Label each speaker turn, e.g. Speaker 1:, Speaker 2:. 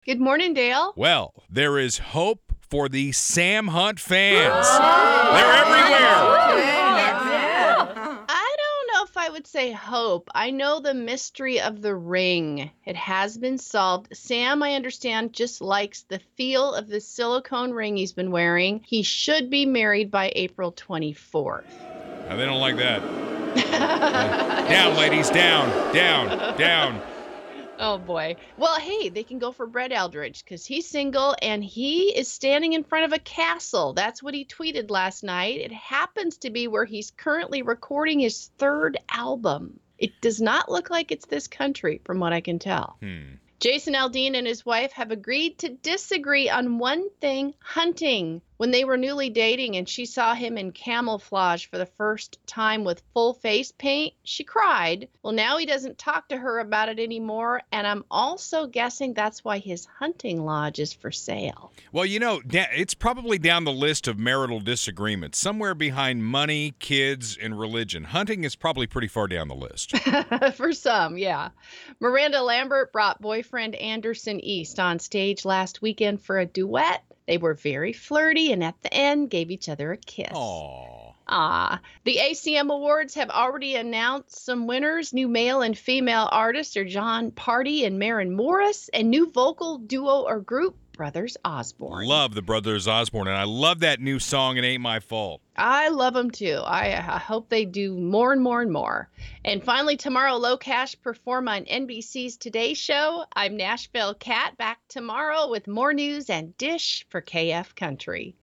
Speaker 1: Good morning, Dale.
Speaker 2: Well, there is hope for the Sam Hunt fans. They're everywhere.
Speaker 1: I don't know if I would say hope. I know the mystery of the ring. It has been solved. Sam, I understand, just likes the feel of the silicone ring he's been wearing. He should be married by April 24th.
Speaker 2: Now, they don't like that. Down, ladies, down.
Speaker 1: Oh, boy. Well, hey, they can go for Brett Eldridge because he's single and he is standing in front of a castle. That's what he tweeted last night. It happens to be where he's currently recording his third album. It does not look like it's this country, from what I can tell. Jason Aldean and his wife have agreed to disagree on one thing: hunting. When they were newly dating and she saw him in camouflage for the first time with full face paint, she cried. Well, now he doesn't talk to her about it anymore, and I'm also guessing that's why his hunting lodge is for sale.
Speaker 2: Well, it's probably down the list of marital disagreements, somewhere behind money, kids, and religion. Hunting is probably pretty far down the list.
Speaker 1: For some, yeah. Miranda Lambert brought boyfriend Anderson East on stage last weekend for a duet. They were very flirty and at the end gave each other a kiss.
Speaker 2: Aww.
Speaker 1: The ACM Awards have already announced some winners. New male and female artists are John Party and Maren Morris, and new vocal duo or group, Brothers Osborne.
Speaker 2: Love the Brothers Osborne, and I love that new song, It Ain't My Fault.
Speaker 1: I love them too. I hope they do more and more and more. And finally, tomorrow, Low Cash perform on NBC's Today Show. I'm Nashville Cat, back tomorrow with more news and Dish for KF Country.